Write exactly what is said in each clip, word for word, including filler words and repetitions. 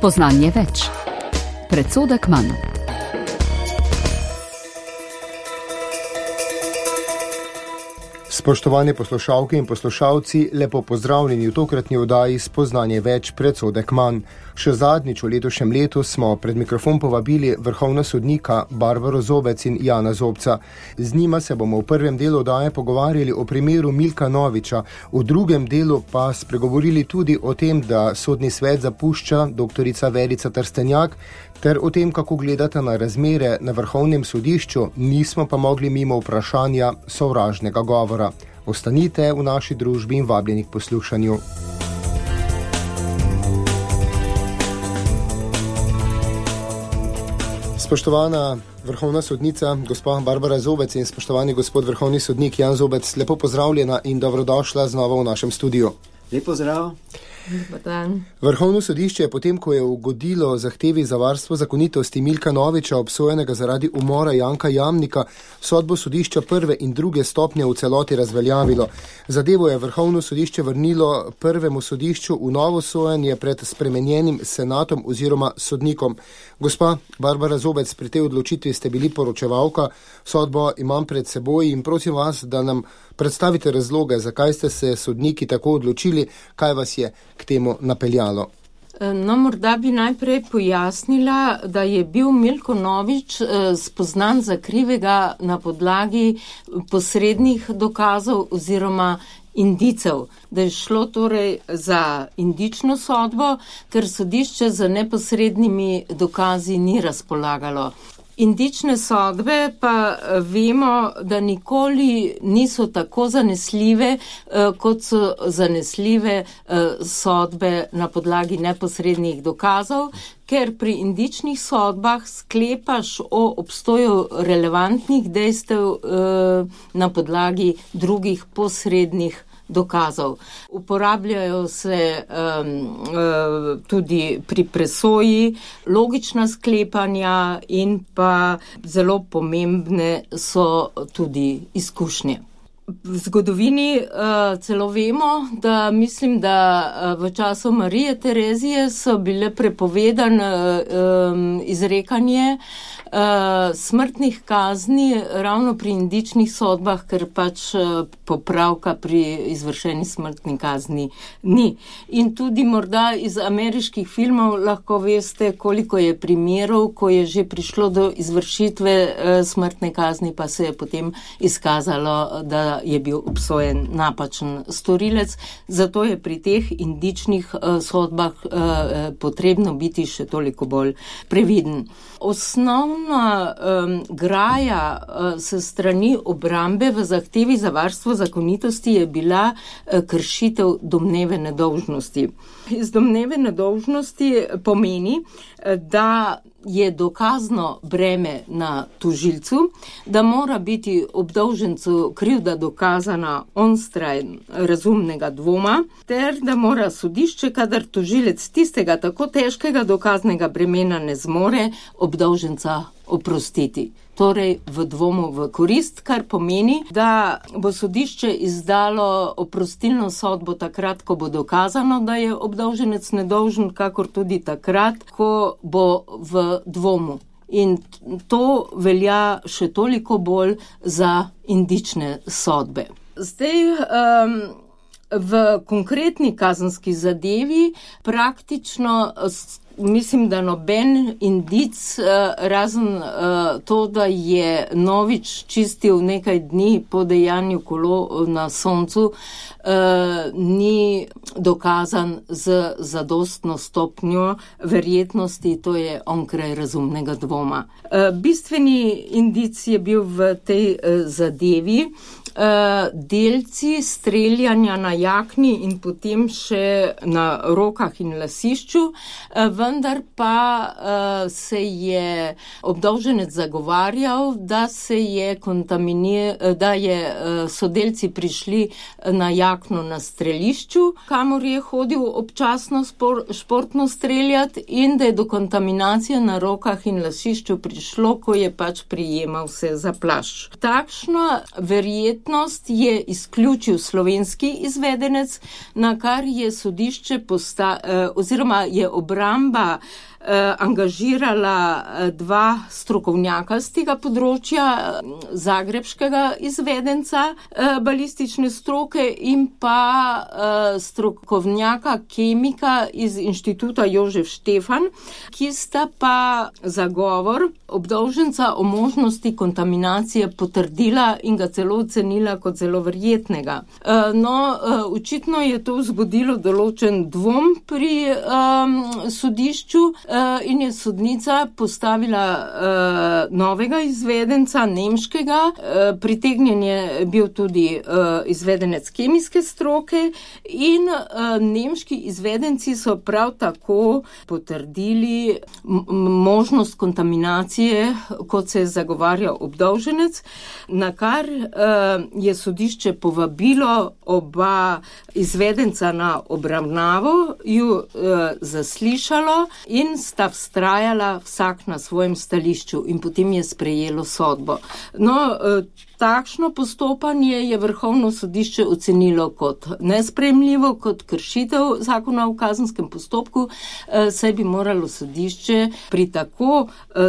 Spoznanje več. Predsodek manj. Spoštovane poslušalke in poslušalci, lepo pozdravljeni v tokratni oddaji Spoznanje več, predsodek manj. Še zadnjič v letošnjem letu smo pred mikrofon povabili vrhovna sodnika Barbaro Zobec in Jana Zobca. Z njima se bomo v prvem delu oddaje pogovarjali o primeru Milka Noviča, v drugem delu pa spregovorili tudi o tem, da sodni svet zapušča doktorica Verica Trstenjak, ter o tem, kako gledate na razmere na vrhovnem sodišču, nismo pa mogli mimo vprašanja sovražnega govora. Ostanite v naši družbi in vabljeni k poslušanju. Spoštovana vrhovna sodnica, gospa Barbara Zobec in spoštovani gospod vrhovni sodnik Jan Zobec, lepo pozdravljena in dobrodošla znova v našem studiu. Lep pozdrav. Vrhovno sodišče je potem, ko je ugodilo zahtevi za varstvo zakonitosti Milka Noviča, obsojenega zaradi umora Janka Jamnika, sodbo sodišča prve in druge stopnje v celoti razveljavilo. Zadevo je vrhovno sodišče vrnilo prvemu sodišču v novo sojenje pred spremenjenim senatom oziroma sodnikom. Gospa Barbara Zobec, pri tej odločitvi ste bili poročevalka, sodbo imam pred seboj in prosim vas, da nam predstavite razloge, zakaj ste se sodniki tako odločili, kaj vas je k temu napeljalo. No, morda bi najprej pojasnila, da je bil Milko Novič spoznan za krivega na podlagi posrednih dokazov oziroma indicev, da je šlo torej za indično sodbo, ker sodišče z neposrednimi dokazi ni razpolagalo. Indične sodbe pa vemo, da nikoli niso tako zanesljive, kot so zanesljive sodbe na podlagi neposrednih dokazov, ker pri indičnih sodbah sklepaš o obstoju relevantnih dejstev na podlagi drugih posrednih dokazov. Uporabljajo se um, uh, tudi pri presoji, logična sklepanja in pa zelo pomembne so tudi izkušnje. V zgodovini uh, celo vemo, da mislim, da uh, v času Marije Terezije so bile prepovedane uh, um, izrekanje Uh, smrtnih kazni ravno pri indičnih sodbah, ker pač uh, popravka pri izvršeni smrtni kazni ni. In tudi morda iz ameriških filmov lahko veste, koliko je primerov, ko je že prišlo do izvršitve uh, smrtne kazni, pa se je potem izkazalo, da je bil obsojen napačen storilec. Zato je pri teh indičnih uh, sodbah uh, potrebno biti še toliko bolj previden. Osnovna um, graja uh, se strani obrambe v zahtevi za varstvo zakonitosti je bila uh, kršitev domneve nedolžnosti. Iz domneve nedolžnosti pomeni, uh, da je dokazno breme na tožilcu, da mora biti obdolžencu krivda dokazana onstraj razumnega dvoma, ter da mora sodišče, kadar tožilec tistega tako težkega dokaznega bremena ne zmore, obdolženca oprostiti. Torej v dvomu v korist, kar pomeni, da bo sodišče izdalo oprostilno sodbo takrat, ko bo dokazano, da je obdolženec nedolžen, kakor tudi takrat, ko bo v dvomu. In to velja še toliko bolj za indične sodbe. Zdaj, um, v konkretni kazenski zadevi praktično mislim, da noben indic, razen to, da je Novič čistil nekaj dni po dejanju kolo na soncu, ni dokazan z zadostno stopnjo verjetnosti, to je onkraj razumnega dvoma. Bistveni indic je bil v tej zadevi delci streljanja na jakni in potem še na rokah in lasišču, vendar pa se je obdolženec zagovarjal, da se je kontaminiral, da je so delci prišli na jakno na strelišču, kamor je hodil občasno spor, športno streljati, in da je do kontaminacije na rokah in lasišču prišlo, ko je pač prijemal se za plašč. Takšna verjetnost verjetnost je izključil slovenski izvedenec, na kar je sodišče posta, oziroma je obramba angažirala dva strokovnjaka z tega področja, zagrebškega izvedenca balistične stroke in pa strokovnjaka kemika iz inštituta Jožef Štefan, ki sta pa zagovor obdolženca o možnosti kontaminacije potrdila in ga celo ocenila kot zelo verjetnega. No, očitno je to vzbudilo določen dvom pri um, sodišču, in je sodnica postavila uh, novega izvedenca, nemškega. Uh, pritegnjen je bil tudi uh, izvedenec kemijske stroke in uh, nemški izvedenci so prav tako potrdili m- možnost kontaminacije, kot se je zagovarjal obdolženec, na kar uh, je sodišče povabilo oba izvedenca na obravnavo, ju uh, zaslišalo in sta vztrajala vsak na svojem stališču in potem je sprejelo sodbo. No, takšno postopanje je Vrhovno sodišče ocenilo kot nesprejemljivo, kot kršitev zakona o kazenskem postopku, saj bi moralo sodišče pri tako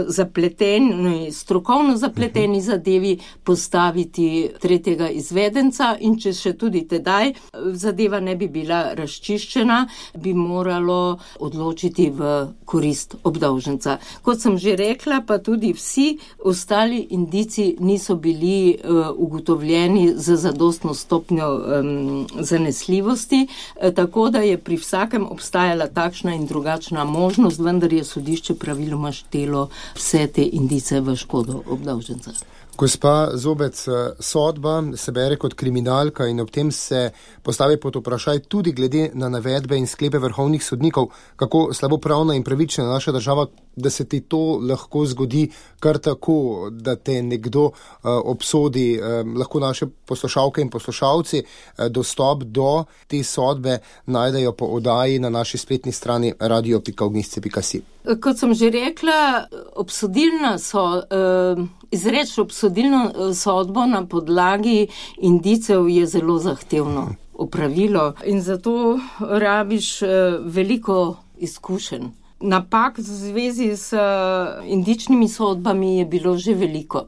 zapleteni, strokovno zapleteni zadevi postaviti tretjega izvedenca in če še tudi tedaj zadeva ne bi bila razčiščena, bi moralo odločiti v korist obdolženca. Kot sem že rekla, pa tudi vsi ostali indici niso bili uh, ugotovljeni z zadostno stopnjo um, zanesljivosti, uh, tako da je pri vsakem obstajala takšna in drugačna možnost, vendar je sodišče praviloma štelo vse te indice v škodo obdolženca. Gospa Zobec, sodba se bere kot kriminalka in ob tem se postavi pod vprašaj tudi glede na navedbe in sklepe vrhovnih sodnikov, kako slabo pravna in pravična naša država, da se ti to lahko zgodi kar tako, da te nekdo uh, obsodi. Uh, lahko naše poslušalke in poslušalci uh, dostop do te sodbe najdejo po oddaji na naši spletni strani radio pika ognjišče pika si. Kot sem že rekla, obsodilna so, uh, izreč obsodilno sodbo na podlagi indicev je zelo zahtevno opravilo in zato rabiš uh, veliko izkušenj. Napak v zvezi s uh, indičnimi sodbami je bilo že veliko.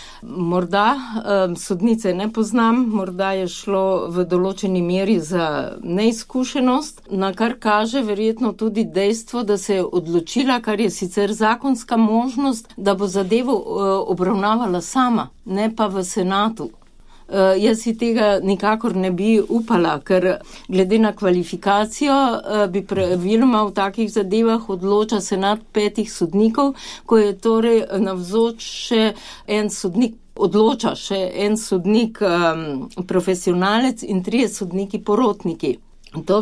Morda um, sodnice ne poznam, morda je šlo v določeni meri za neizkušenost, na kar kaže verjetno tudi dejstvo, da se je odločila, kar je sicer zakonska možnost, da bo zadevo uh, obravnavala sama, ne pa v senatu. Uh, jaz si tega nikakor ne bi upala, ker glede na kvalifikacijo uh, bi praviloma v takih zadevah odloča senat petih sodnikov, ko je torej navzoč še en sodnik, odloča še en sodnik um, profesionalec in trije sodniki porotniki. To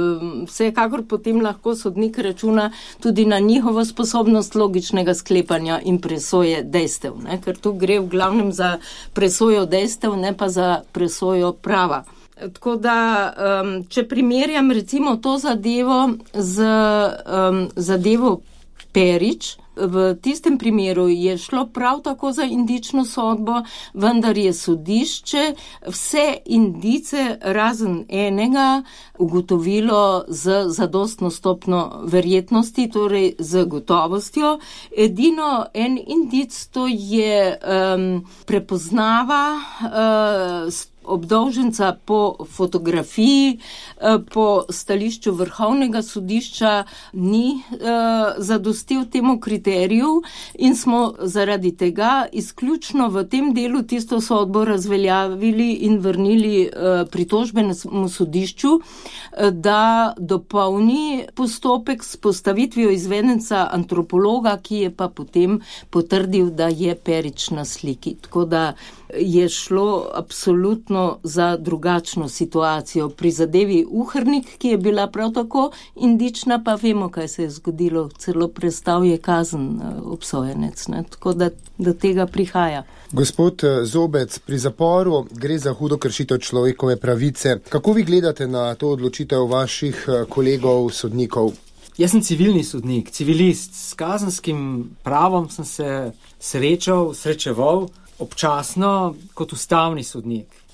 vsekakor potem lahko sodnik računa tudi na njihovo sposobnost logičnega sklepanja in presoje dejstev, ne? Ker tu gre v glavnem za presojo dejstev, ne pa za presojo prava. Tako da, um, če primerjam recimo to zadevo z um, zadevo Perič, v tistem primeru je šlo prav tako za indično sodbo, vendar je sodišče vse indice razen enega ugotovilo z zadostno stopno verjetnosti, torej z gotovostjo. Edino en indic to je um, prepoznava uh, obdolženca po fotografiji, po stališču Vrhovnega sodišča ni uh, zadostil temu kriteriju in smo zaradi tega izključno v tem delu tisto sodbo razveljavili in vrnili uh, pritožbenemu sodišču, uh, da dopolni postopek s postavitvijo izvedenca antropologa, ki je pa potem potrdil, da je Perič na sliki. Tako da je šlo absolutno za drugačno situacijo. Pri zadevi Uhrnik, ki je bila prav tako indična, pa vemo, kaj se je zgodilo. Celo prestal je kazen obsojenec, ne? Tako da do tega prihaja. Gospod Zobec, pri zaporu gre za hudo kršitev človekove pravice. Kako vi gledate na to odločitev vaših kolegov, sodnikov? Jaz sem civilni sodnik, civilist. S kazenskim pravom sem se srečal, srečeval občasno kot ustavni sodnik.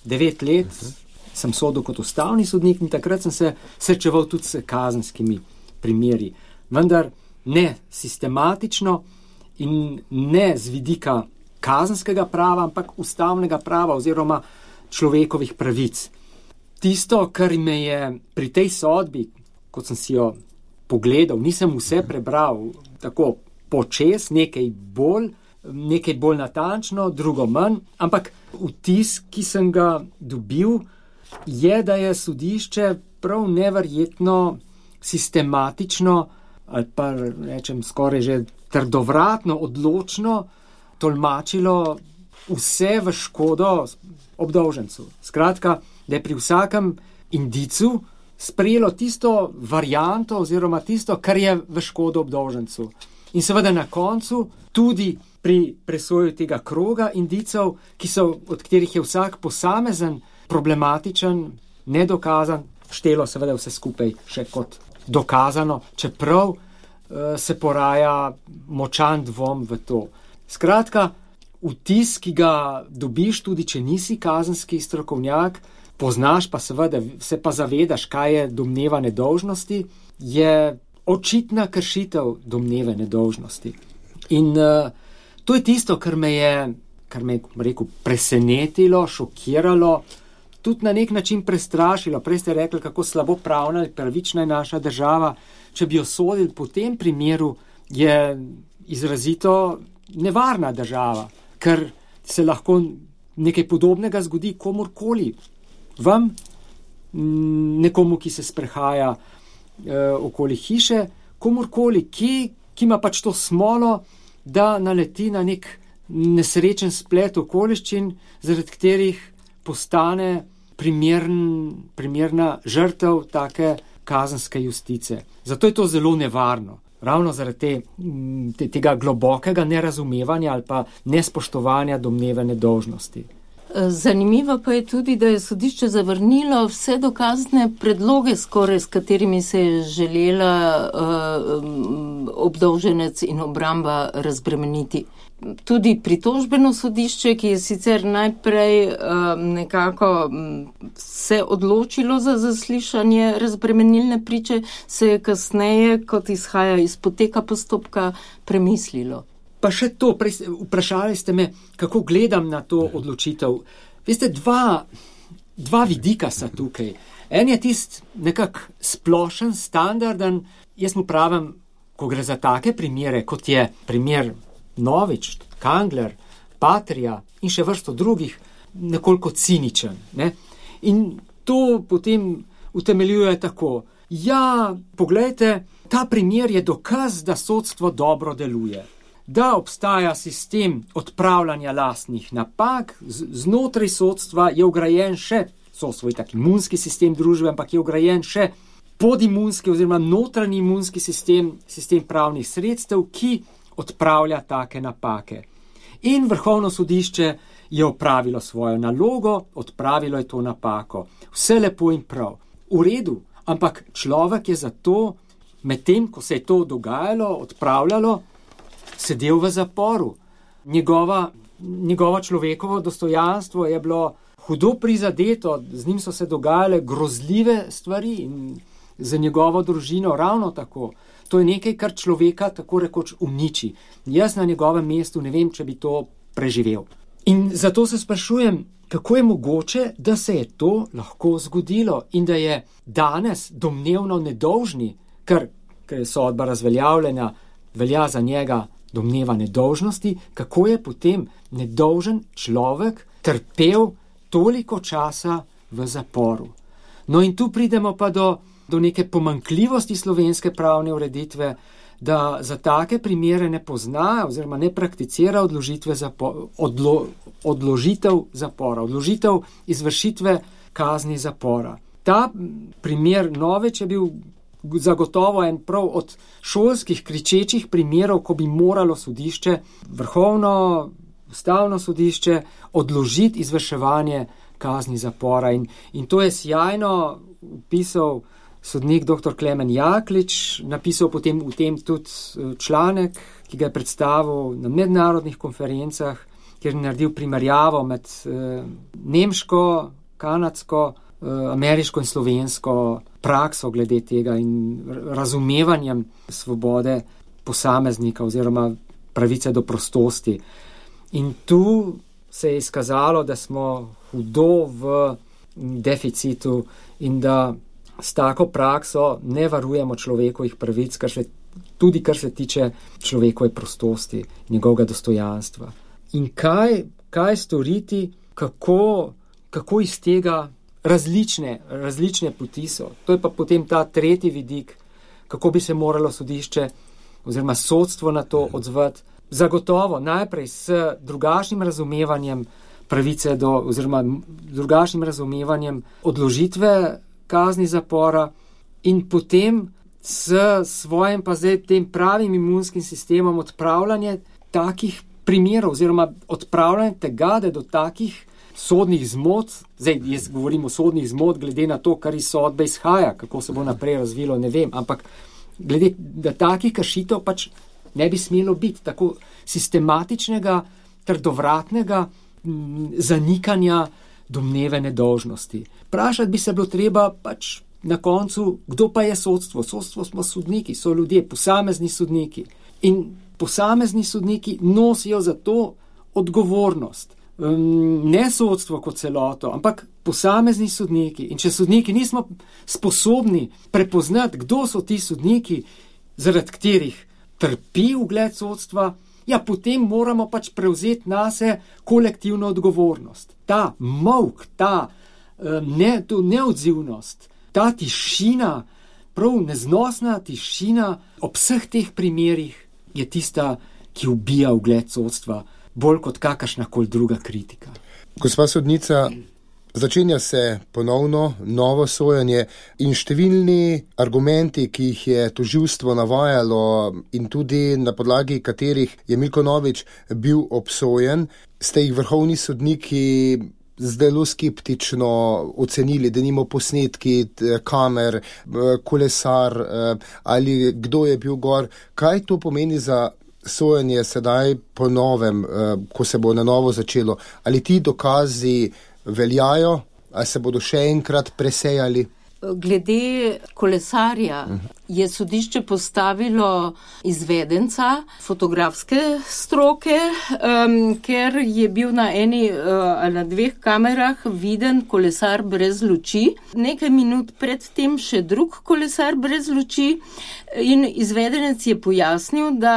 devet let sem sodil kot ustavni sodnik in takrat sem se srečeval tudi s kazenskimi primeri. Vendar ne sistematično in ne z vidika kazenskega prava, ampak ustavnega prava oziroma človekovih pravic. Tisto, kar me je pri tej sodbi, kot sem si jo pogledal, nisem vse prebral tako počes, nekaj bolj, nekaj bolj natančno, drugo manj, ampak vtis, ki sem ga dobil, je, da je sodišče prav neverjetno sistematično ali pa rečem skoraj že trdovratno, odločno tolmačilo vse v škodo obdolžencu. Skratka, da je pri vsakem indicu sprejelo tisto varianto oziroma tisto, kar je v škodo obdolžencu. In seveda na koncu tudi pri presoji tega kroga indicov, ki so, od katerih je vsak posamezen, problematičen, nedokazan, štelo seveda vse skupaj še kot dokazano, čeprav uh, se poraja močan dvom v to. Skratka, vtis, ki ga dobiš tudi, če nisi kazenski strokovnjak, poznaš pa seveda, se pa zavedaš, kaj je domneva nedolžnosti, je očitna kršitev domneve nedolžnosti. In uh, to je tisto, kar me je, kar me je, rekel, presenetilo, šokiralo, tudi na nek način prestrašilo. Prej ste rekli, kako slabo pravna ali pravična je naša država. Če bi jo sodili po tem primeru, je izrazito nevarna država, ker se lahko nekaj podobnega zgodi komurkoli. Vam, nekomu, ki se sprehaja eh, okoli hiše, komurkoli, ki, ki ima pač to smolo, da naleti na nek nesrečen splet okoliščin, zaradi katerih postane primern, primerna žrtev take kazenske justice. Zato je to zelo nevarno. Ravno zaradi te, te, tega globokega nerazumevanja ali pa nespoštovanja domneve nedolžnosti. Zanimivo pa je tudi, da je sodišče zavrnilo vse dokazne predloge, skoraj s katerimi se je želela uh, obdolženec in obramba razbremeniti. Tudi pritožbeno sodišče, ki je sicer najprej uh, nekako se odločilo za zaslišanje razbremenilne priče, se je kasneje, kot izhaja iz poteka postopka, premislilo. Pa še to, vprašali ste me, kako gledam na to odločitev. Veste, dva, dva vidika sta tukaj. En je tist nekak splošen, standarden, jaz mu pravim, ko gre za take primere, kot je primer Novič, Kangler, Patria in še vrsto drugih, nekoliko ciničen. Ne? In to potem utemeljuje tako. Ja, poglejte, ta primer je dokaz, da sodstvo dobro deluje. Da obstaja sistem odpravljanja lastnih napak, znotraj sodstva je vgrajen še, so svoj tak imunski sistem družbe, ampak je vgrajen še podimunski oziroma notranji imunski sistem, sistem pravnih sredstev, ki odpravlja take napake. In Vrhovno sodišče je opravilo svojo nalogo, odpravilo je to napako. Vse lepo in prav. V redu, ampak človek je zato, medtem ko se je to dogajalo, odpravljalo, sedel v zaporu. Njegova, njegova človekovo dostojanstvo je bilo hudo prizadeto, z njim so se dogajale grozljive stvari in za njegovo družino ravno tako. To je nekaj, kar človeka tako rekoč uniči. Jaz na njegovem mestu ne vem, če bi to preživel. In zato se sprašujem, kako je mogoče, da se je to lahko zgodilo in da je danes domnevno nedolžni, ker, ker je sodba razveljavljena, velja za njega domneva nedolžnosti, kako je potem nedolžen človek trpel toliko časa v zaporu. No in tu pridemo pa do, do neke pomanjkljivosti slovenske pravne ureditve, da za take primere ne pozna oziroma ne prakticira odložitve zapo, odlo, odložitev zapora, odložitev izvršitve kazni zapora. Ta primer Novič je bil zagotovo en prav od šolskih kričečih primerov, ko bi moralo sodišče, Vrhovno, Ustavno sodišče, odložiti izvrševanje kazni zapora. In, in to je sjajno pisal sodnik doktor Klemen Jaklič, napisal potem v tem tudi članek, ki ga je predstavil na mednarodnih konferencah, kjer je naredil primerjavo med eh, nemško, kanadsko, eh, ameriško in slovensko prakso glede tega in razumevanjem svobode posameznika oziroma pravice do prostosti. In tu se je izkazalo, da smo hudo v deficitu in da s tako prakso ne varujemo človekovih pravic, kar se, tudi kar se tiče človekove prostosti, njegovega dostojanstva. In kaj, kaj storiti, kako, kako iz tega različne, različne poti so. To je pa potem ta tretji vidik, kako bi se moralo sodišče oziroma sodstvo na to odzvati. Zagotovo najprej s drugačnim razumevanjem pravice do, oziroma drugačnim razumevanjem odložitve kazni zapora in potem s svojim pa zdaj tem pravim imunskim sistemom odpravljanje takih primerov oziroma odpravljanje tega, da do takih sodnih zmot, zdaj jaz govorim o sodnih zmot glede na to, kar iz sodbe izhaja, kako se bo naprej razvilo, ne vem, ampak glede, da takih kršitev pač ne bi smelo biti tako sistematičnega, trdovratnega m, zanikanja domneve nedolžnosti. Vprašati bi se bilo treba pač na koncu, kdo pa je sodstvo. Sodstvo smo sodniki, so ljudje, posamezni sodniki. In posamezni sodniki nosijo za to odgovornost. Um, ne sodstvo kot celoto, ampak posamezni sodniki. In če sodniki nismo sposobni prepoznati, kdo so ti sodniki, zaradi katerih trpi ugled sodstva, ja, potem moramo pač prevzeti nase kolektivno odgovornost. Ta molk, ta ne, to neodzivnost, ta tišina, prav neznosna tišina ob vseh teh primerih je tista, ki ubija ugled sodstva, bolj kot kakršnakoli druga kritika. Gospa sodnica, začenja se ponovno novo sojenje in številni argumenti, ki jih je tožilstvo navajalo in tudi na podlagi katerih je Milko Novič bil obsojen, ste jih vrhovni sodniki zelo skeptično ocenili, da nimo posnetki kamer, kolesar ali kdo je bil gor. Kaj to pomeni za sojenje sedaj po novem, ko se bo na novo začelo? Ali ti dokazi veljajo, ali se bodo še enkrat presejali? Glede kolesarja je sodišče postavilo izvedenca fotografske stroke, um, ker je bil na eni ali uh, na dveh kamerah viden kolesar brez luči. Nekaj minut predtem še drug kolesar brez luči in izvedenec je pojasnil, da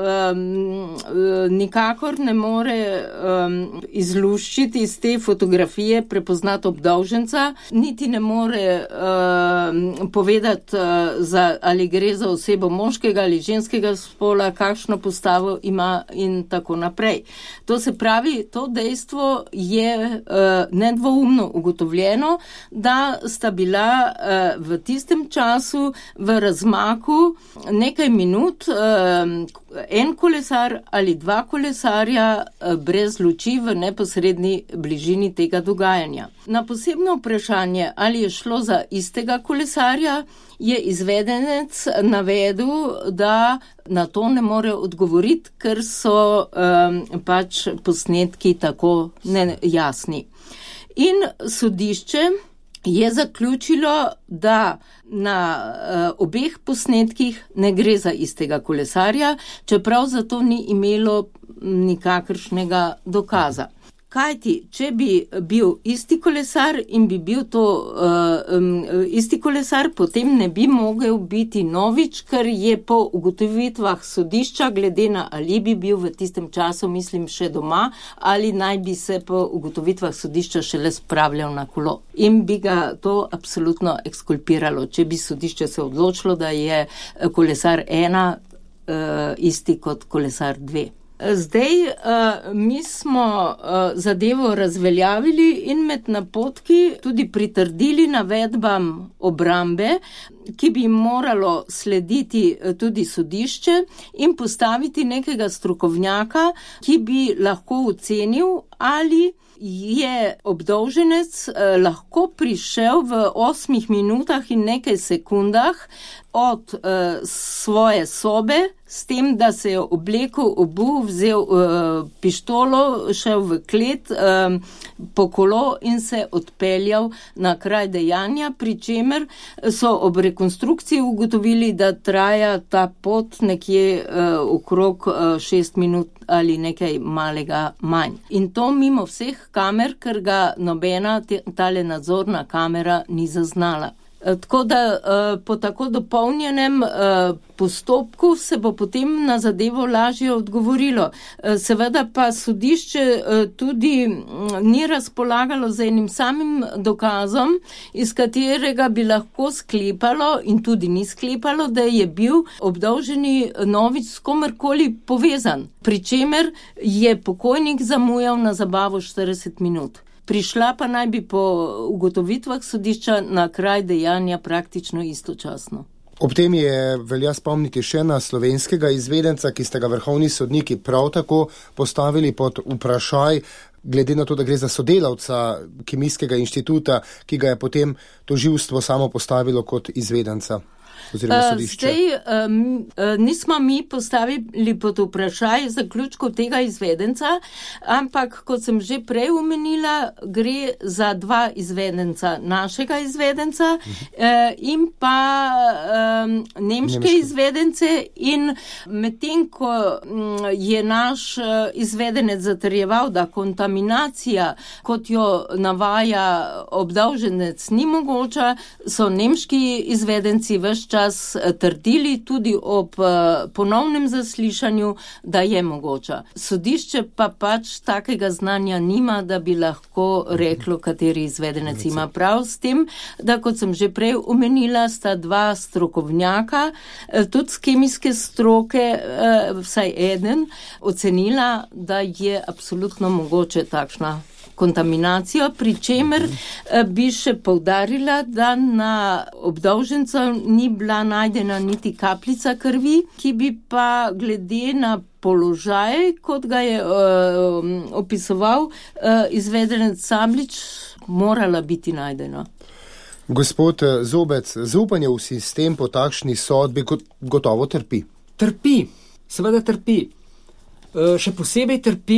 um, nikakor ne more um, izluščiti iz te fotografije prepoznati obdolženca, niti ne more uh, povedati, za, ali gre za osebo moškega ali ženskega spola, kakšno postavo ima in tako naprej. To se pravi, to dejstvo je uh, nedvoumno ugotovljeno, da sta bila uh, v tistem času v razmaku nekaj minut uh, en kolesar ali dva kolesarja uh, brez luči v neposredni bližini tega dogajanja. Na posebno vprašanje, ali je šlo za istega kolesarja, je izvedenec navedel, da na to ne more odgovoriti, ker so um, pač posnetki tako nejasni. In sodišče je zaključilo, da na uh, obeh posnetkih ne gre za istega kolesarja, čeprav za to ni imelo nikakršnega dokaza. Kajti, če bi bil isti kolesar in bi bil to uh, um, isti kolesar, potem ne bi mogel biti Novič, ker je po ugotovitvah sodišča, glede na ali bi bil v tistem času, mislim, še doma, ali naj bi se po ugotovitvah sodišča šele spravljal na kolo. In bi ga to absolutno ekskulpiralo, če bi sodišče se odločilo, da je kolesar ena uh, isti kot kolesar dve. Zdaj, uh, mi smo uh, zadevo razveljavili in med napotki tudi pritrdili navedbam obrambe, ki bi moralo slediti tudi sodišče in postaviti nekega strokovnjaka, ki bi lahko ocenil, ali je obdolženec eh, lahko prišel v osmih minutah in nekaj sekundah od eh, svoje sobe s tem, da se je oblekel, obuv, vzel uh, pištolo, šel v klet, um, po kolo in se odpeljal na kraj dejanja, pri čemer so ob rekonstrukciji ugotovili, da traja ta pot nekje uh, okrog uh, šest minut ali nekaj malega manj. In to mimo vseh kamer, ker ga nobena tale nadzorna kamera ni zaznala. Tako da po tako dopolnjenem postopku se bo potem na zadevo lažje odgovorilo. Seveda pa sodišče tudi ni razpolagalo z enim samim dokazom, iz katerega bi lahko sklepalo in tudi ni sklepalo, da je bil obdolženi Novič s komerkoli povezan, pri čemer je pokojnik zamujal na zabavo štirideset minut. Prišla pa naj bi po ugotovitvah sodišča na kraj dejanja praktično istočasno. Ob tem je velja spomniti še na slovenskega izvedenca, ki ste ga vrhovni sodniki prav tako postavili pod vprašaj, glede na to, da gre za sodelavca Kemijskega inštituta, ki ga je potem tožilstvo samo postavilo kot izvedenca. Zdaj, um, nismo mi postavili pod vprašaj zaključkov tega izvedenca, ampak, kot sem že prej omenila, gre za dva izvedenca, našega izvedenca uh, in pa um, nemške Nemški. izvedence, in medtem, ko um, je naš uh, izvedenec zatrjeval, da kontaminacija, kot jo navaja obdolženec, ni mogoča, so nemški izvedenci ves čas trdili tudi ob ponovnem zaslišanju, da je mogoča. Sodišče pa pač takega znanja nima, da bi lahko reklo, kateri izvedenec ima prav, s tem, da, kot sem že prej omenila, sta dva strokovnjaka, tudi z kemijske stroke, vsaj eden, ocenila, da je absolutno mogoče takšna kontaminacijo, pri čemer bi še poudarila, da na obdolžencu ni bila najdena niti kapljica krvi, ki bi pa glede na položaj, kot ga je uh, opisoval uh, izvedenec Sablič, morala biti najdena. Gospod Zobec, zaupanje v sistem po takšni sodbi gotovo trpi. Trpi, seveda trpi. Uh, še posebej trpi,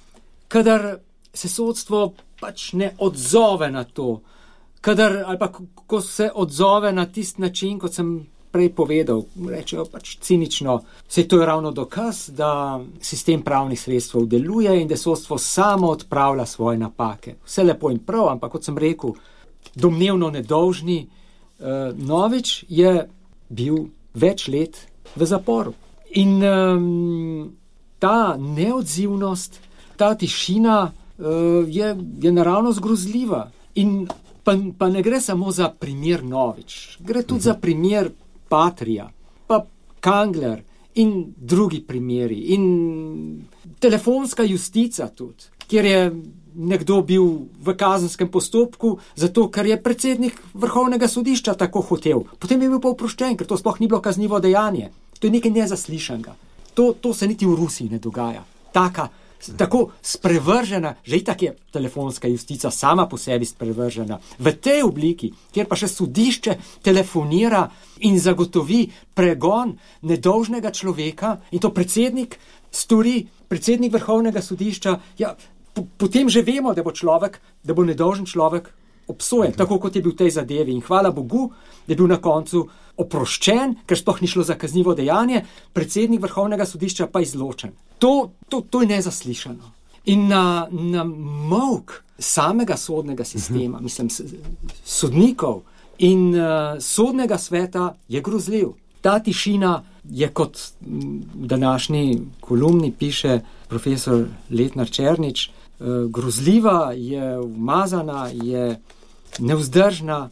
kadar se sodstvo pač ne odzove na to, kadar, ali pa ko se odzove na tist način, kot sem prej povedal, rečejo pač cinično, se to je ravno dokaz, da sistem pravnih sredstev deluje in da sodstvo samo odpravlja svoje napake. Vse lepo in prav, ampak kot sem rekel, domnevno nedolžni uh, Novič je bil več let v zaporu. In um, ta neodzivnost, ta tišina Je, je naravno zgrozljiva. In pa, pa ne gre samo za primer Novič, gre tudi uh-huh. za primer Patria, pa Kangler in drugi primeri. In telefonska justica tudi, kjer je nekdo bil v kazenskem postopku, zato ker je predsednik Vrhovnega sodišča tako hotel. Potem je bil pa oproščen, ker to sploh ni bilo kaznivo dejanje. To je nekaj nezaslišanega. To, to se niti v Rusiji ne dogaja. Taka tako sprevržena, že itak je telefonska justica sama po sebi sprevržena, v tej obliki, kjer pa še sodišče telefonira in zagotovi pregon nedolžnega človeka, in to predsednik stori, predsednik Vrhovnega sodišča, ja, po, potem že vemo, da bo človek, da bo nedolžen človek obsojen, tako kot je bil v tej zadevi. In hvala Bogu, da je bil na koncu oproščen, ker sploh ni šlo za kaznivo dejanje, predsednik Vrhovnega sodišča pa izločen. To, to, to je nezaslišano. In na, na molk samega sodnega sistema, uh-huh. mislim, sodnikov in uh, sodnega sveta je grozljiv. Ta tišina je, kot v današnji kolumni piše profesor Letnar Černič, uh, grozljiva, je umazana, je nevzdržna,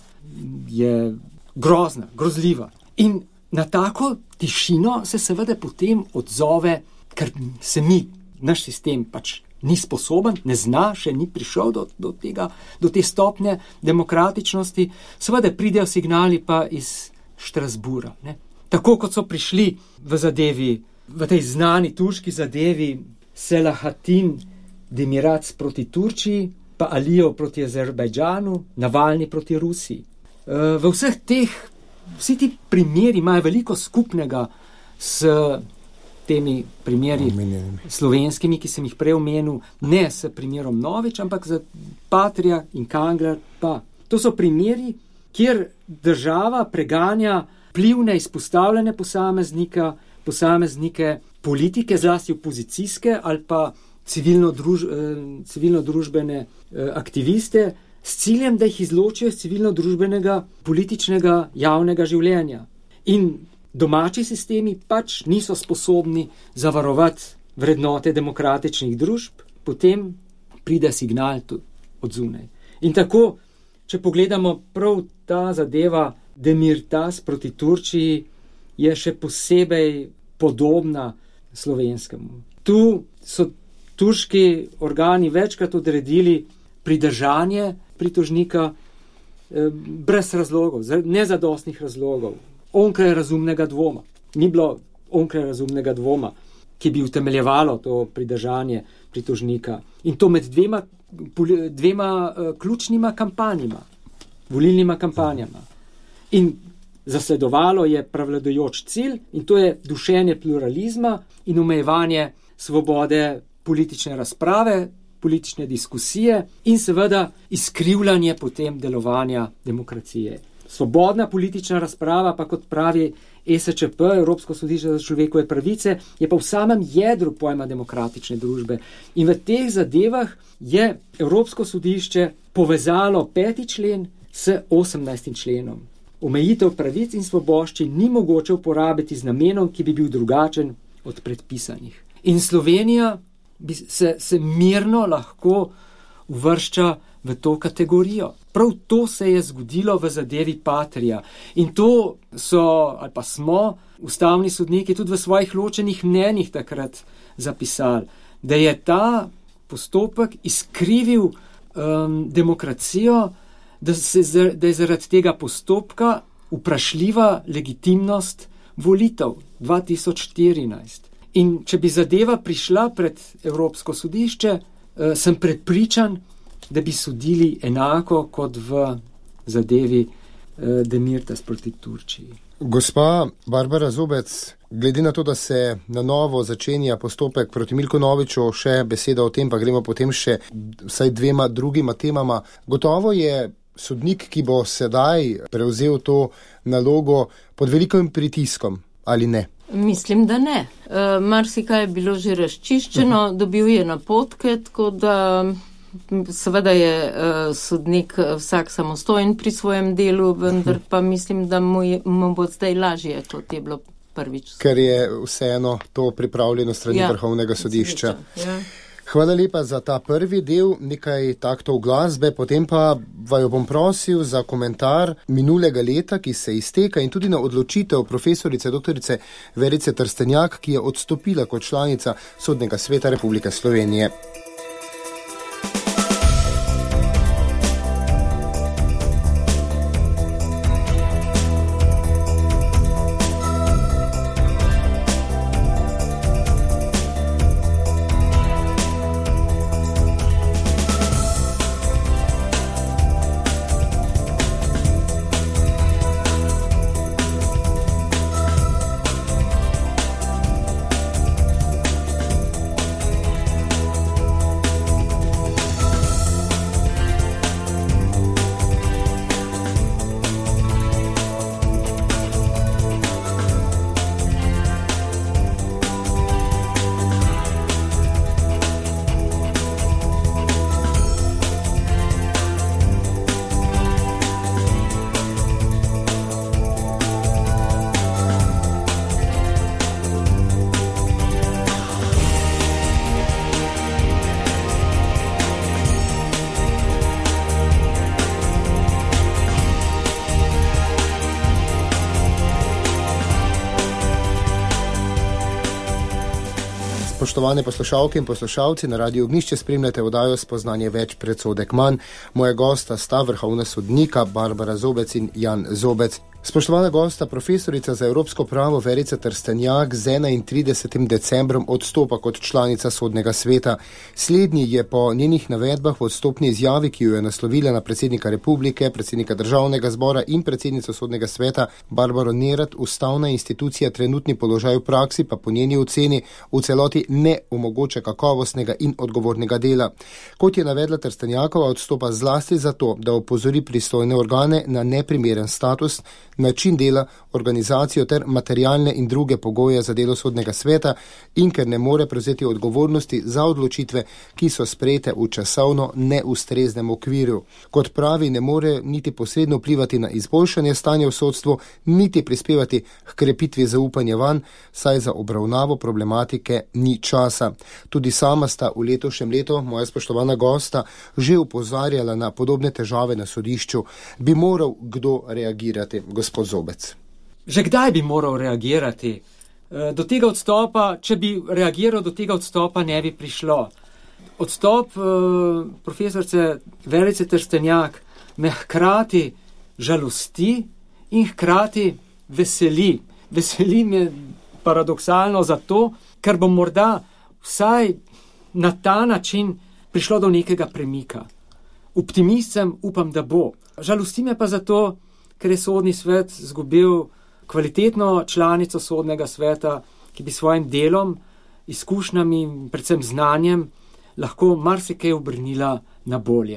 je grozna, grozljiva. In na tako tišino se seveda potem odzove, ker se mi, naš sistem pač ni sposoben, ne zna, še ni prišel do, do tega, do te stopnje demokratičnosti. Seveda pridejo signali pa iz Štrasbura, ne. Tako kot so prišli v zadevi, v tej znani turški zadevi Selahatin Demirac proti Turčiji, pa Alijev proti Azerbajdžanu, Navalni proti Rusiji. V vseh teh, vsi ti primeri imajo veliko skupnega s temi primeri slovenskimi, ki sem jih prej omenil, ne s primerom Novič, ampak za Patria in Kangler pa. To so primeri, kjer država preganja vplivne izpostavljene posameznika, posameznike politike, zlasti opozicijske ali pa civilno, druž, civilno družbene aktiviste, s ciljem, da jih izločijo iz civilno-družbenega političnega javnega življenja. In domači sistemi pač niso sposobni zavarovati vrednote demokratičnih družb, potem pride signal od zunaj. In tako, če pogledamo prav ta zadeva Demirtas proti Turčiji, je še posebej podobna slovenskemu. Tu so turški organi večkrat odredili pridržanje pritožnika eh, brez razlogov, nezadostnih razlogov, onkraj razumnega dvoma. Ni bilo onkraj razumnega dvoma, ki bi utemeljevalo to pridržanje pritožnika. In to med dvema, dvema uh, ključnima kampanjama, volilnima kampanjama. In zasledovalo je prevladujoč cilj, in to je dušenje pluralizma in omejevanje svobode politične razprave, politične diskusije in seveda izkrivljanje potem delovanja demokracije. Svobodna politična razprava, pa kot pravi E S Č P, Evropsko sodišče za človekove pravice, je pa v samem jedru pojma demokratične družbe. In v teh zadevah je Evropsko sodišče povezalo peti člen s osemnajstim členom. Omejitev pravic in svoboščin ni mogoče uporabiti z namenom, ki bi bil drugačen od predpisanih. In Slovenija bi se, se mirno lahko uvršča v to kategorijo. Prav to se je zgodilo v zadevi Patria. In to so, ali pa smo, ustavni sodniki tudi v svojih ločenih mnenjih takrat zapisali, da je ta postopek izkrivil um, demokracijo, da, se, da je zaradi tega postopka vprašljiva legitimnost volitev dva tisoč štirinajst. In če bi zadeva prišla pred Evropsko sodišče, eh, sem prepričan, da bi sodili enako kot v zadevi eh, Demirtas proti Turčiji. Gospa Barbara Zobec, glede na to, da se na novo začenja postopek proti Milku Noviču, še beseda o tem, pa gremo potem še vsaj dvema drugima temama. Gotovo je sodnik, ki bo sedaj prevzel to nalogo, pod velikim pritiskom, ali ne? Mislim, da ne. E, marsikaj je bilo že razčiščeno, uh-huh. Dobil je napotke, tako da seveda je uh, sodnik vsak samostojen pri svojem delu, vendar pa mislim, da mu, je, mu bo zdaj lažje, kot je bilo prvič. Ker je vseeno to pripravljeno strani ja, Vrhovnega sodišča. Ja. Hvala lepa za ta prvi del, nekaj taktov glasbe, potem pa vaju bom prosil za komentar minulega leta, ki se izteka, in tudi na odločitev profesorice doktorice Verice Trstenjak, ki je odstopila kot članica Sodnega sveta Republike Slovenije. Spoštovane poslušalke in poslušalci, na Radiu Ognjišče spremljate oddajo Spoznanje več, predsodek manj. Moje gosta sta vrhovna sodnika Barbara Zobec in Jan Zobec. Spoštovana gosta, profesorica za evropsko pravo Verica Trstenjak z enaintridesetim decembrom odstopa kot članica Sodnega sveta. Slednji je po njenih navedbah v odstopni izjavi, ki jo je naslovila na predsednika republike, predsednika državnega zbora in predsednico Sodnega sveta Barbaro Nerat, ustavna institucija trenutni položaj v praksi pa po njeni oceni v celoti ne omogoča kakovostnega in odgovornega dela. Kot je navedla Trstenjakova, odstopa zlasti zato, da opozori pristojne organe na neprimeren status, način dela, organizacijo ter materialne in druge pogoje za delo Sodnega sveta in ker ne more prevzeti odgovornosti za odločitve, ki so sprejete v časovno neustreznem okviru. Kot pravi, ne more niti posredno vplivati na izboljšanje stanja v sodstvu, niti prispevati k krepitvi zaupanja vanj, saj za obravnavo problematike ni časa. Tudi sama sta v letošnjem letu, moja spoštovana gosta, že upozarjala na podobne težave na sodišču. Bi moral kdo reagirati? Gospod Zobec. Že kdaj bi moral reagirati? Do tega odstopa, če bi reagiral, do tega odstopa ne bi prišlo. Odstop uh, profesorice Verice Trstenjak me hkrati žalosti in hkrati veseli. Veseli me paradoksalno zato, ker bo morda vsaj na ta način prišlo do nekega premika. Optimist sem, upam, da bo. Žalosti me pa zato, ker je Sodni svet izgubil kvalitetno članico Sodnega sveta, ki bi svojim delom, izkušnjami in predvsem znanjem lahko marsikaj obrnila na bolje.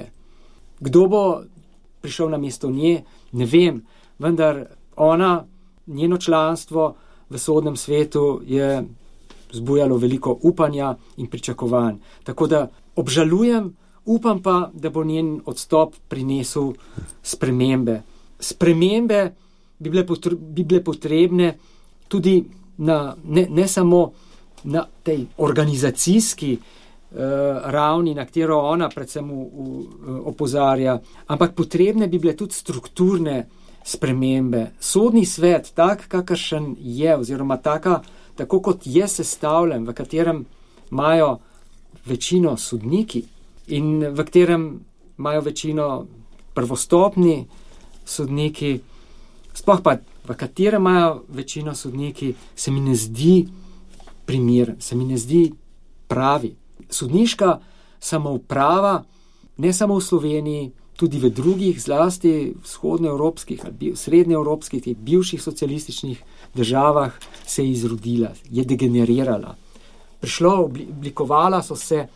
Kdo bo prišel na mesto nje, ne vem, vendar ona, njeno članstvo v Sodnem svetu je vzbujalo veliko upanja in pričakovanj. Tako da obžalujem, upam pa, da bo njen odstop prinesel spremembe. Spremembe bi bile, potre, bi bile potrebne tudi na, ne, ne samo na tej organizacijski eh, ravni, na katero ona predvsem v, v, opozarja, ampak potrebne bi bile tudi strukturne spremembe. Sodni svet, tak kakršen je, oziroma taka, tako kot je sestavljen, v katerem imajo večino sodniki in v katerem imajo večino prvostopni sodniki, sploh pa v katerem imajo večino sodniki, se mi ne zdi primeren, se mi ne zdi pravi. Sodniška samouprava, ne samo v Sloveniji, tudi v drugih, zlasti vzhodnoevropskih ali srednjeevropskih, bivših socialističnih državah se je izrodila, je degenerirala. Prišlo, oblikovala so se,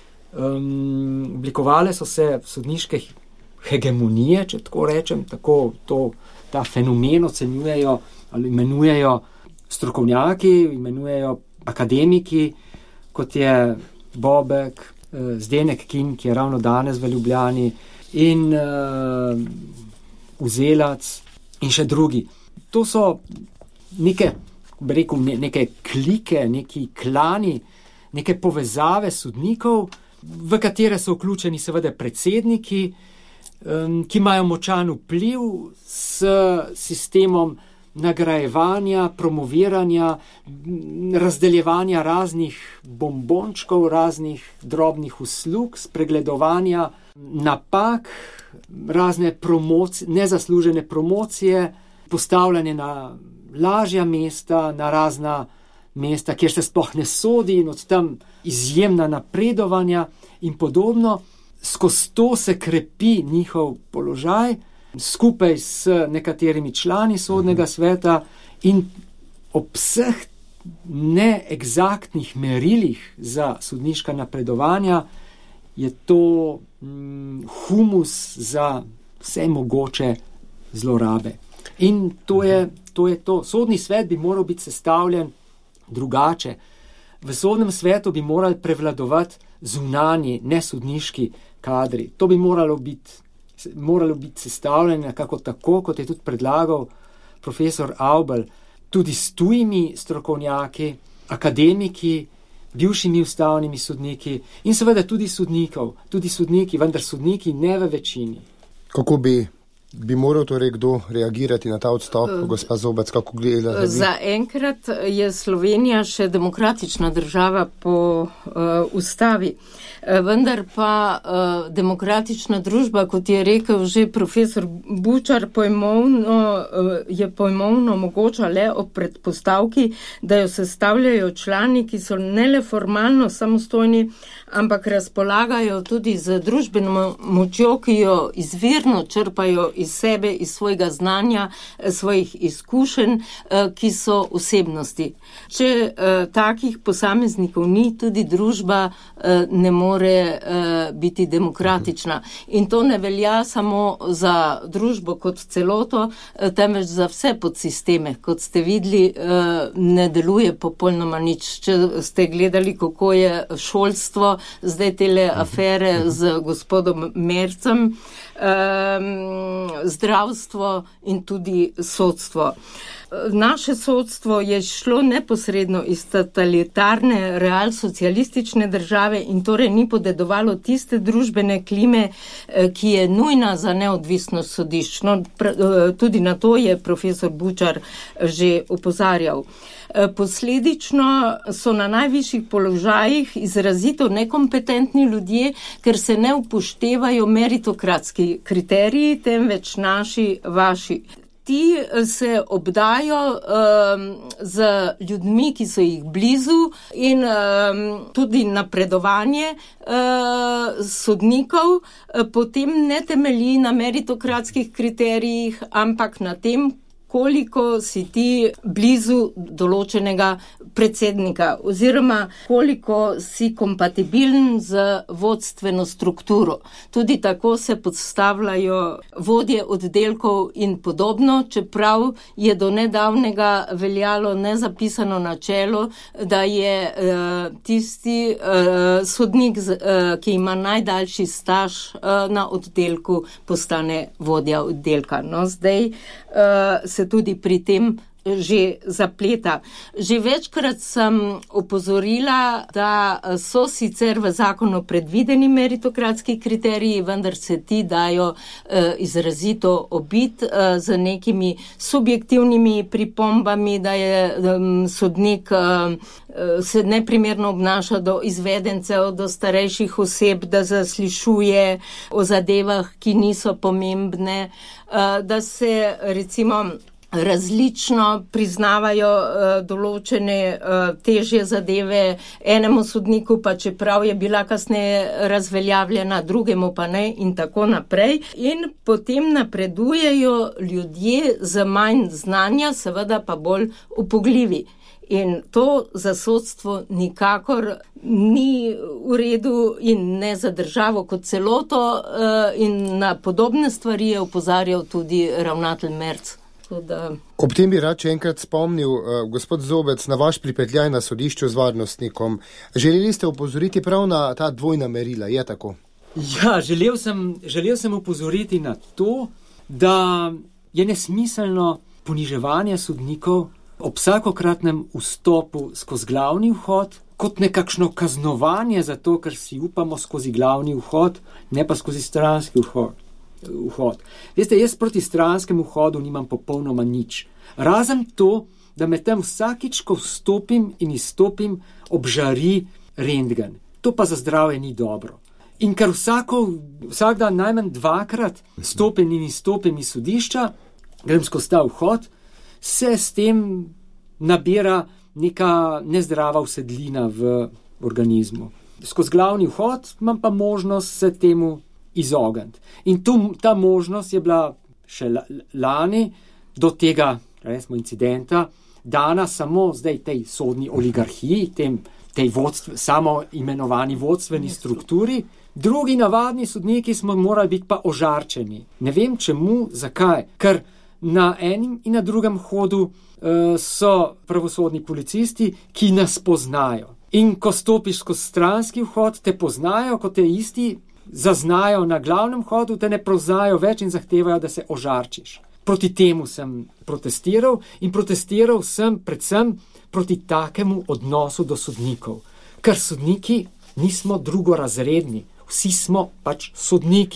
um, oblikovale so se sodniške hegemonije, če tako rečem, tako to, ta fenomen ocenjujejo ali imenujejo strokovnjaki, imenujejo akademiki, kot je Bobek, Zdenek Kin, ki je ravno danes v Ljubljani, in uh, Uzelac in še drugi. To so neke, bi rekel, ne, neke klike, neki klani, neke povezave sodnikov, v katere so vključeni seveda predsedniki, um, ki imajo močan vpliv s sistemom nagrajevanja, promoviranja, razdeljevanja raznih bombončkov, raznih drobnih uslug, spregledovanja napak, razne promocije, nezaslužene promocije, postavljanje na lažja mesta, na razna mesta, kjer se sploh ne sodi, in od tam izjemna napredovanja in podobno. Skozi to se krepi njihov položaj, skupaj s nekaterimi člani Sodnega sveta, in ob vseh neegzaktnih merilih za sodniška napredovanja je to hm, humus za vse mogoče zlorabe. In to je, to je to. Sodni svet bi moral biti sestavljen drugače. V Sodnem svetu bi morali prevladovati zunanji, nesodniški kadri. To bi moralo biti moralo biti sestavljeno nekako tako, kot je tudi predlagal profesor Avbelj, tudi s tujimi strokovnjaki, akademiki, bivšimi ustavnimi sodniki in seveda tudi sodnikov, tudi sodniki, vendar sodniki ne v večini. Kako bi Bi moral torej kdo reagirati na ta odstop, uh, gospa Zobec, kako gleda? Za enkrat je Slovenija še demokratična država po uh, ustavi. Vendar pa uh, demokratična družba, kot je rekel že profesor Bučar, pojmovno, uh, je pojmovno mogoča le ob predpostavki, da jo sestavljajo člani, ki so ne le formalno samostojni, ampak razpolagajo tudi z družbeno močjo, ki jo izvirno črpajo iz sebe, iz svojega znanja, svojih izkušenj, uh, ki so osebnosti. Če uh, takih posameznikov ni, tudi družba uh, ne more more uh, biti demokratična. In to ne velja samo za družbo kot celoto, uh, temveč za vse podsisteme. Kot ste videli, uh, ne deluje popolnoma nič. Če ste gledali, kako je šolstvo, zdaj tele afere z gospodom Mercem, um, zdravstvo in tudi sodstvo. Naše sodstvo je šlo neposredno iz totalitarne realsocialistične države in torej ni podedovalo tiste družbene klime, ki je nujna za neodvisnost sodišč. No, tudi na to je profesor Bučar že opozarjal. Posledično so na najvišjih položajih izrazito nekompetentni ljudje, ker se ne upoštevajo meritokratski kriteriji, temveč naši, vaši. Ti se obdajo um, z ljudmi, ki so jih blizu in um, tudi napredovanje uh, sodnikov uh, potem ne temelji na meritokratskih kriterijih, ampak na tem, koliko si ti blizu določenega predsednika oziroma koliko si kompatibilen z vodstveno strukturo. Tudi tako se podstavljajo vodje oddelkov in podobno, čeprav je do nedavnega veljalo nezapisano načelo, da je uh, tisti uh, sodnik, uh, ki ima najdaljši staž uh, na oddelku, postane vodja oddelka. No, zdaj uh, se tudi pri tem že zapleta. Že večkrat sem opozorila, da so sicer v zakonu predvideni meritokratski kriteriji, vendar se ti dajo eh, izrazito obit eh, z nekimi subjektivnimi pripombami, da je eh, sodnik eh, se neprimerno obnaša do izvedencev, do starejših oseb, da zaslišuje o zadevah, ki niso pomembne, eh, da se recimo različno priznavajo uh, določene uh, težje zadeve enemu sodniku, pa čeprav je bila kasneje razveljavljena, drugemu pa ne in tako naprej. In potem napredujejo ljudje z manj znanja, seveda pa bolj upogljivi. In to za sodstvo nikakor ni v redu in ne za državo kot celoto uh, in na podobne stvari je opozarjal tudi ravnatelj Merc. Da. Ob tem bi rad še enkrat spomnil, uh, gospod Zobec, na vaš pripetljaj na sodišču z varnostnikom. Želeli ste opozoriti prav na ta dvojna merila, je tako? Ja, želel sem, želel sem opozoriti na to, da je nesmiselno poniževanje sodnikov ob vsakokratnem vstopu skozi glavni vhod, kot nekakšno kaznovanje za to, ker si upamo skozi glavni vhod, ne pa skozi stranski vhod. Vhod. Veste, jaz proti stranskemu vhodu nimam popolnoma nič. Razen to, da me tam vsakič, ko vstopim in izstopim, obžari rentgen. To pa za zdravje ni dobro. In ker vsako, vsak dan najmanj dvakrat stopim in izstopim iz sodišča, grem skozi ta vhod, se s tem nabira neka nezdrava usedlina v organizmu. Skozi glavni vhod imam pa možnost se temu izogniti. In tu, ta možnost je bila še lani do tega, resmo, incidenta, dana samo zdaj tej sodni oligarhiji, tem, tej vodstv, samo imenovani vodstveni strukturi. Drugi navadni sodniki smo morali biti pa ožarčeni. Ne vem čemu, zakaj, ker na enim in na drugem hodu uh, so pravosodni policisti, ki nas poznajo. In ko stopiš skozi stranski vhod, te poznajo, kot te isti zaznajo na glavnem hodu, te ne poznajo več in zahtevajo, da se ožarčiš. Proti temu sem protestiral in protestiral sem predvsem proti takemu odnosu do sodnikov. Ker sodniki nismo drugorazredni, vsi smo pač sodniki.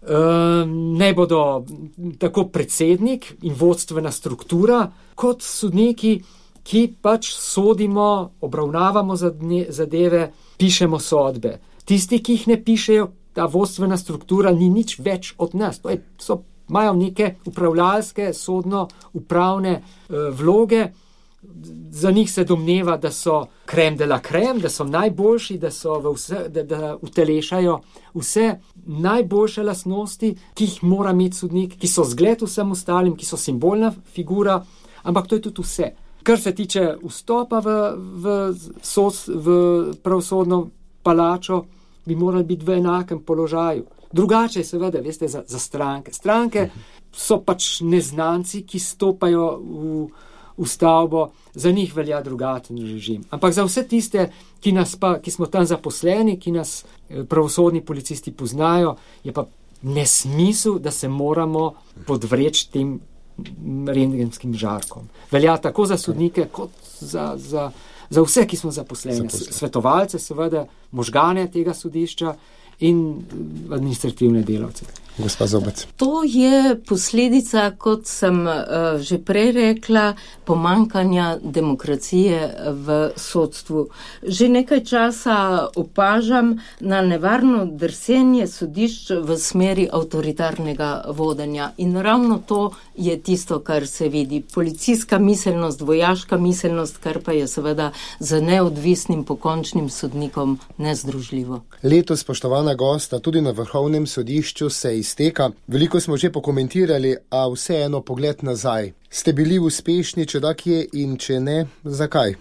ne bodo tako predsednik in vodstvena struktura, kot sodniki, ki pač sodimo, obravnavamo zadeve, pišemo sodbe. Tisti, ki jih ne pišejo, ta vodstvena struktura ni nič več od nas. To je, so, imajo neke upravljalske, sodno-upravne uh, vloge. Za njih se domneva, da so krem de la krem, da so najboljši, da, so v vse, da, da utelešajo vse najboljše lastnosti, ki jih mora imeti sodnik, ki so zgled vsem ostalim, ki so simbolna figura, ampak to je tudi vse. Kar se tiče vstopa v, v, sod, v pravosodno palačo, bi morali biti v enakem položaju. Drugače je seveda, veste, za, za stranke. Stranke so pač neznanci, ki stopajo v v stavbo, za njih velja drugačen režim. Ampak za vse tiste, ki, nas pa, ki smo tam zaposleni, ki nas pravosodni policisti poznajo, je pa nesmisel, da se moramo podvreči tem rentgenskim žarkom. Velja tako za sodnike, kot za, za, za vse, ki smo zaposleni. Zaposleni. Svetovalce, seveda, možgane tega sodišča in administrativne delavce. Gospa Zobec. To je posledica, kot sem uh, že prej rekla, pomankanja demokracije v sodstvu. Že nekaj časa opažam na nevarno drsenje sodišč v smeri avtoritarnega vodenja. In ravno to je tisto, kar se vidi. Policijska miselnost, vojaška miselnost, kar pa je seveda za neodvisnim pokončnim sodnikom nezdružljivo. Letos, spoštovana gosta, tudi na Vrhovnem sodišču se izteka. Veliko smo že pokomentirali, a vseeno pogled nazaj. Ste bili uspešni, če da kje, in če ne, zakaj?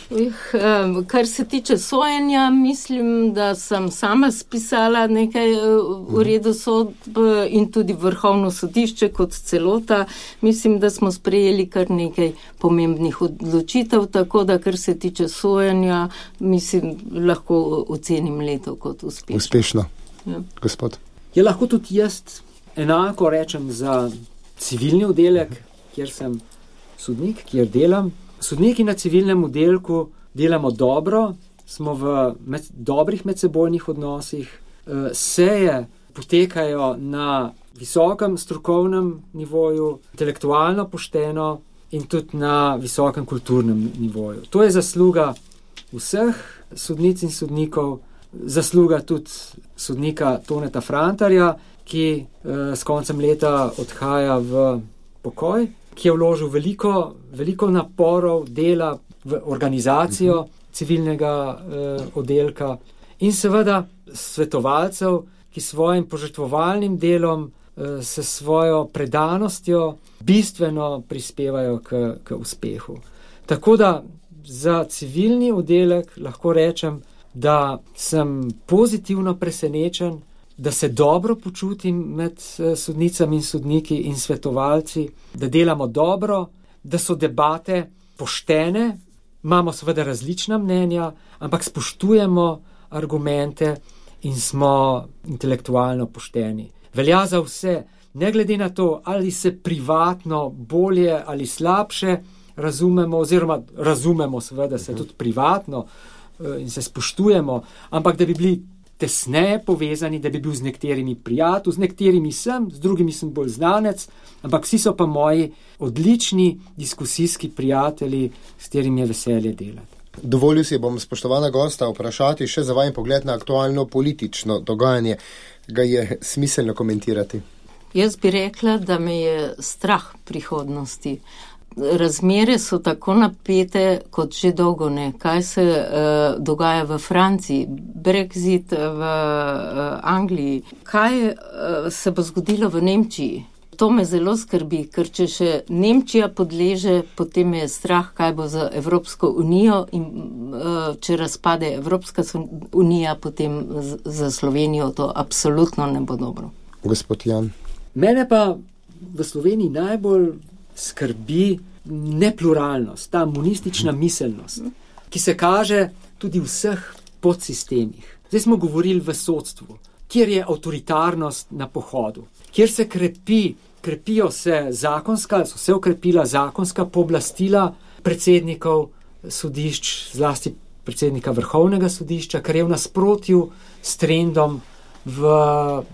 Kar se tiče sojenja, mislim, da sem sama spisala nekaj v redu sodb in tudi Vrhovno sodišče kot celota. Mislim, da smo sprejeli kar nekaj pomembnih odločitev, tako da kar se tiče sojenja, mislim, lahko ocenim leto kot uspešno. Uspešno. Ja. Gospod. Je lahko tudi jaz enako rečem za civilni oddelek, kjer sem sodnik, kjer delam. Sodniki na civilnem oddelku delamo dobro, smo v med, dobrih medsebojnih odnosih, e, seje potekajo na visokem strokovnem nivoju, intelektualno pošteno in tudi na visokem kulturnem nivoju. To je zasluga vseh sodnic in sodnikov, zasluga tudi sodnika Toneta Frantarja, ki e, s koncem leta odhaja v pokoj, ki je vložil veliko, veliko naporov, dela v organizacijo uh-huh. civilnega eh, oddelka in seveda svetovalcev, ki svojim požrtvovalnim delom, eh, se svojo predanostjo bistveno prispevajo k, k uspehu. Tako da za civilni oddelek lahko rečem, da sem pozitivno presenečen, da se dobro počutim med sodnicami in sodniki in svetovalci, da delamo dobro, da so debate poštene, imamo seveda različna mnenja, ampak spoštujemo argumente in smo intelektualno pošteni. Velja za vse, ne glede na to, ali se privatno bolje ali slabše razumemo, oziroma razumemo seveda se tudi privatno in se spoštujemo, ampak da bi bili tesneje povezani, da bi bil z nekaterimi prijatelji, z nekaterimi sem, z drugimi sem bolj znanec, ampak vsi so pa moji odlični diskusijski prijatelji, s katerimi je veselje delati. Dovolil si bom, spoštovana gosta, vprašati še za vajen pogled na aktualno politično dogajanje. Ga je smiselno komentirati? Jaz bi rekla, da me je strah prihodnosti. Razmere so tako napete, kot že dolgo ne. Kaj se uh, dogaja v Franciji, Brexit v uh, Angliji, kaj uh, se bo zgodilo v Nemčiji? To me zelo skrbi, ker če še Nemčija podleže, potem je strah, kaj bo za Evropsko unijo in uh, če razpade Evropska unija, potem z, za Slovenijo to absolutno ne bo dobro. Gospod Jan. Mene pa v Sloveniji najbolj skrbi nepluralnost, ta monistična miselnost, ki se kaže tudi v vseh podsistemih. Zdaj smo govorili v sodstvu, kjer je avtoritarnost na pohodu, kjer se krepi, krepijo se zakonska, so se okrepila zakonska pooblastila predsednikov sodišč, zlasti predsednika Vrhovnega sodišča, kar je v nasprotju s trendom v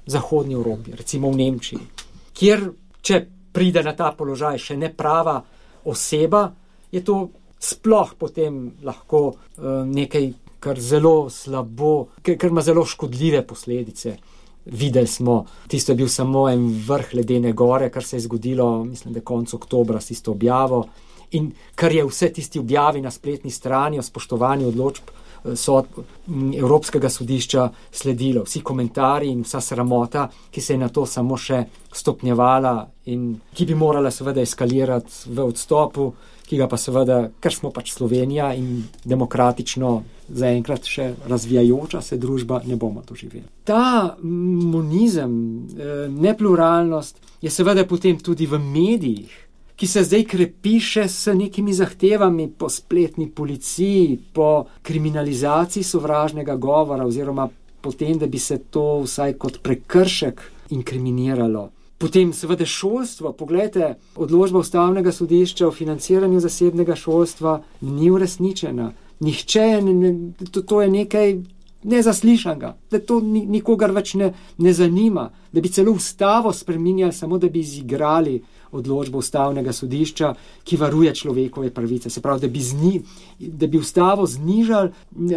zahodni Evropi, recimo v Nemčiji, kjer, če pride na ta položaj še ne prava oseba, je to sploh potem lahko uh, nekaj, kar zelo slabo, kar, kar ima zelo škodljive posledice. Videli smo, tisto je bil samo en vrh ledene gore, kar se je zgodilo, mislim, da konec oktobra s tisto objavo, in kar je vse tisti objavi na spletni strani o spoštovanju odločb sodb Evropskega sodišča sledilo. Vsi komentarji in vsa sramota, ki se je na to samo še stopnjevala in ki bi morala seveda eskalirati v odstopu, ki ga pa seveda, ker smo pač Slovenija in demokratično zaenkrat še razvijajoča se družba, ne bomo doživeli. Ta monizem, nepluralnost je seveda potem tudi v medijih, ki se zdaj krepi še s nekimi zahtevami po spletni policiji, po kriminalizaciji sovražnega govora oziroma potem, da bi se to vsaj kot prekršek inkriminiralo. Potem seveda šolstvo, poglejte, odločba Ustavnega sodišča o financiranju zasebnega šolstva ni uresničena. Nihče, ne, ne, to, to je nekaj nezaslišanega, da to ni, nikogar več ne, ne zanima, da bi celo ustavo spreminjali, samo da bi izigrali odločbo Ustavnega sodišča, ki varuje človekove pravice. Se pravi, da bi, zni, da bi ustavo znižali,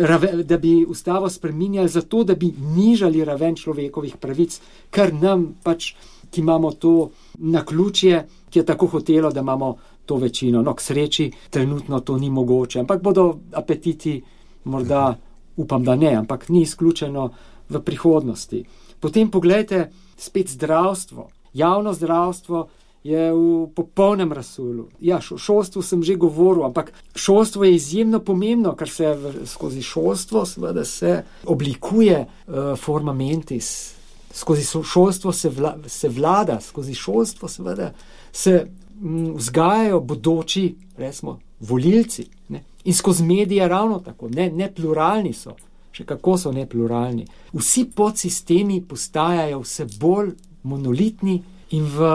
da bi ustavo spreminjali zato, da bi nižali raven človekovih pravic, kar nam pač, ki imamo to naključje, ki je tako hotelo, da imamo to večino. No, k sreči trenutno to ni mogoče, ampak bodo apetiti morda, upam, da ne, ampak ni izključeno v prihodnosti. Potem poglejte spet zdravstvo. Javno zdravstvo je v popolnem razsulu. Ja, o šolstvu sem že govoril, ampak šolstvo je izjemno pomembno, ker se v, skozi šolstvo seveda se oblikuje uh, forma mentis. Skozi šolstvo se, vla, se vlada, skozi šolstvo seveda se m, vzgajajo bodoči, resmo, volilci. Ne? In skozi medije ravno tako. Ne, ne pluralni so. Še kako so nepluralni. Vsi podsistemi postajajo vse bolj monolitni in v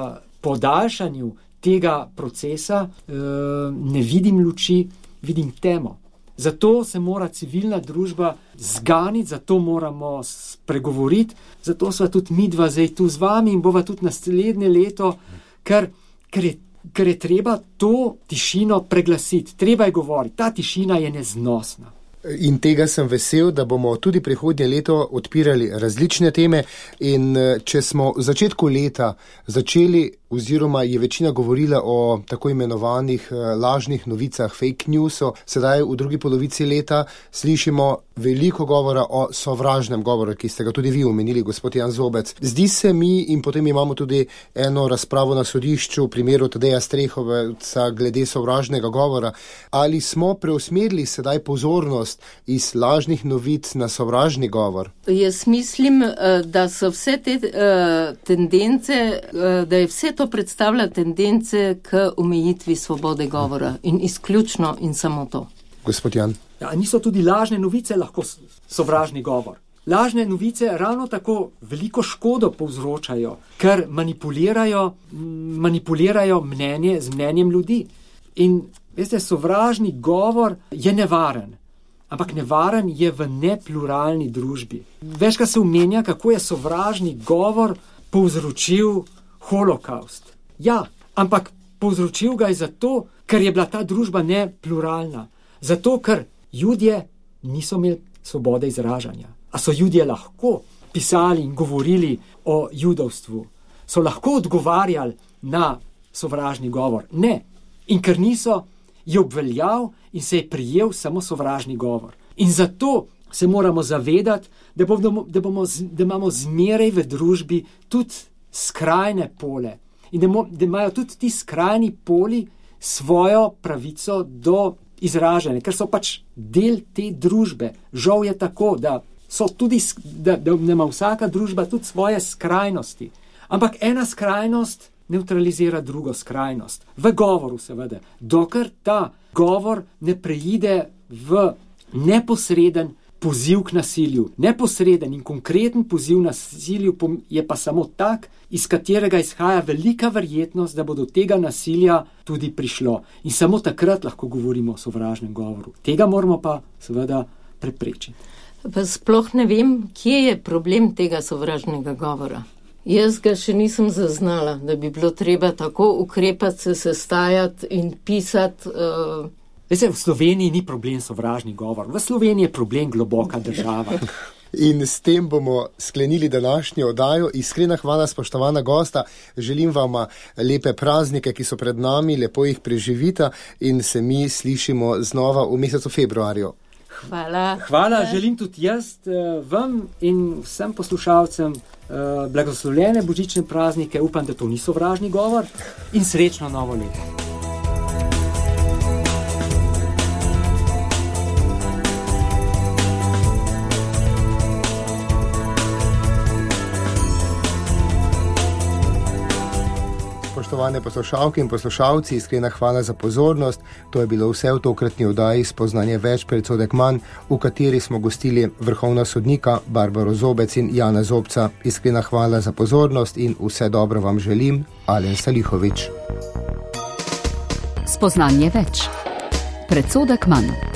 podaljšanju tega procesa e, ne vidim luči, vidim temo. Zato se mora civilna družba zganiti, zato moramo spregovoriti, zato sva tudi midva zdaj tu z vami in bova tudi naslednje leto, ker, ker, je, ker je treba to tišino preglasiti. Treba je govoriti, ta tišina je neznosna. In tega sem vesel, da bomo tudi prihodnje leto odpirali različne teme in če smo v začetku leta začeli oziroma je večina govorila o tako imenovanih lažnih novicah, fake newsov, sedaj v drugi polovici leta slišimo veliko govora o sovražnem govoru, ki ste ga tudi vi omenili, gospod Jan Zobec. Zdi se mi, in potem imamo tudi eno razpravo na sodišču v primeru Tadeja Strehovca glede sovražnega govora, ali smo preusmerili sedaj pozornost iz lažnih novic na sovražni govor? Jaz mislim, da so vse te uh, tendence, uh, da je vse to predstavlja tendence k omejitvi svobode govora in izključno in samo to. Gospod Jan. Ja, niso tudi lažne novice lahko sovražni govor. Lažne novice ravno tako veliko škodo povzročajo, ker manipulirajo, manipulirajo mnenje z mnenjem ljudi. In veste, sovražni govor je nevaren. Ampak nevaren je v nepluralni družbi. Večkrat se omenja, kako je sovražni govor povzročil holokaust. Ja, ampak povzročil ga je zato, ker je bila ta družba nepluralna. Zato, ker Judje niso imeli svobode izražanja. A so Judje lahko pisali in govorili o judovstvu? So lahko odgovarjali na sovražni govor? Ne. In ker niso, je obveljal in se je prijel samo sovražni govor. In zato se moramo zavedati, da, bomo, da, bomo, da imamo zmeraj v družbi tudi skrajne pole. In da, mo, da imajo tudi ti skrajni poli svojo pravico do izražanja, ker so pač del te družbe. Žal je tako, da, so tudi, da, da ima vsaka družba tudi svoje skrajnosti. Ampak ena skrajnost neutralizira drugo skrajnost. V govoru seveda. Dokler ta govor ne preide v neposreden poziv k nasilju. Neposreden in konkreten poziv nasilju je pa samo tak, iz katerega izhaja velika verjetnost, da bo do tega nasilja tudi prišlo. In samo takrat lahko govorimo o sovražnem govoru. Tega moramo pa seveda preprečiti. Pa sploh ne vem, kje je problem tega sovražnega govora. Jaz ga še nisem zaznala, da bi bilo treba tako ukrepati, se sestajati in pisati. Uh... Veste, v Sloveniji ni problem sovražni govor, v Sloveniji je problem globoka država. In s tem bomo sklenili današnjo oddajo. Iskrena hvala, spoštovana gosta. Želim vam lepe praznike, ki so pred nami, lepo jih preživite in se mi slišimo znova v mesecu februarju. Hvala. Hvala, želim tudi jaz vam in vsem poslušalcem blagoslovljene božične praznike. Upam, da to ni sovražni govor in srečno novo leto. Spoštovane poslušalke in poslušalci, iskrena hvala za pozornost. To je bilo vse v tokratni oddaji Spoznanje več, predsodek manj, v kateri smo gostili vrhovna sodnika Barbaro Zobec in Jana Zobca. Iskrena hvala za pozornost in vse dobro vam želim. Alen Salihovič. Spoznanje več, predsodek manj.